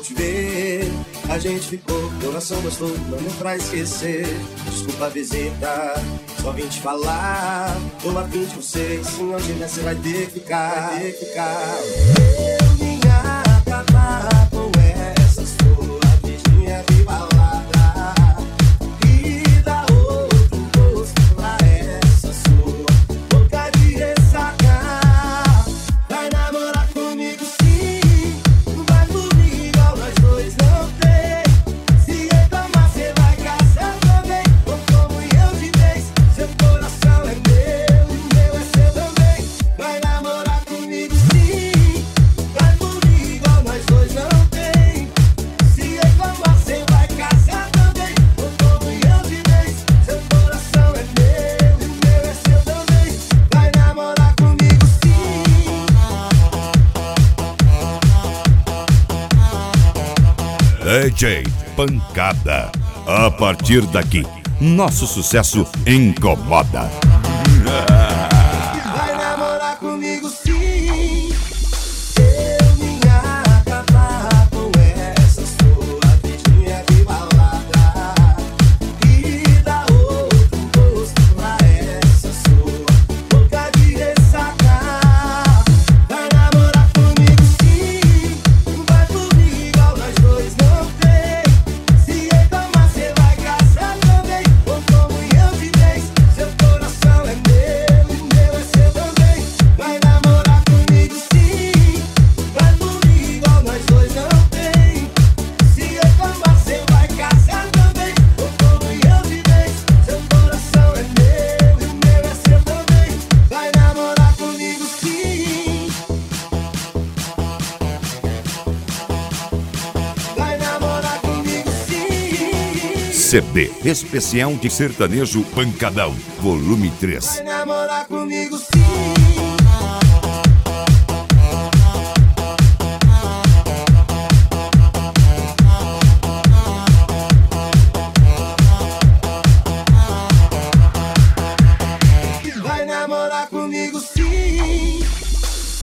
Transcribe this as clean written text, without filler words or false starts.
te ver. A gente ficou, coração gostou, não deu pra esquecer. Desculpa a visita, só vim te falar. Tô a fim de você, se não tiver você vai ter que ficar. Vai ter que ficar. Eu vim acabar com essa sua vidinha de balada e dar outro gosto pra essa sua boca de ressaca. Vai namorar comigo sim, vai dormir igual nós dois não tem. Se reclamar cê vai caçar também, ou como eu de vez. Seu coração é meu e o meu é seu também. Vai namorar comigo sim, vai dormir igual nós dois não tem. Se reclamar cê vai caçar também, ou como eu de vez. Seu coração é meu e o meu é seu também. Vai namorar comigo sim. DJ Pancada. A partir daqui, nosso sucesso incomoda. Vai namorar comigo sim. Eu vim acabar com essa sua vidinha de balada e dar outro gosto pra essa sua boca de ressaca. Vai namorar comigo sim, vai dormir igual nós dois não tem. Se reclamar cê vai caçar também, ou como eu de vez. Seu coração é meu e o meu é seu também. Vai namorar comigo sim, vai dormir igual nós dois não tem. Se reclamar cê vai caçar também, ou como eu de vez. Seu coração é meu e o meu é seu também. Vai namorar comigo sim. Vai namorar comigo sim. CD especial de sertanejo Pancadão, volume 3. Vai namorar comigo sim.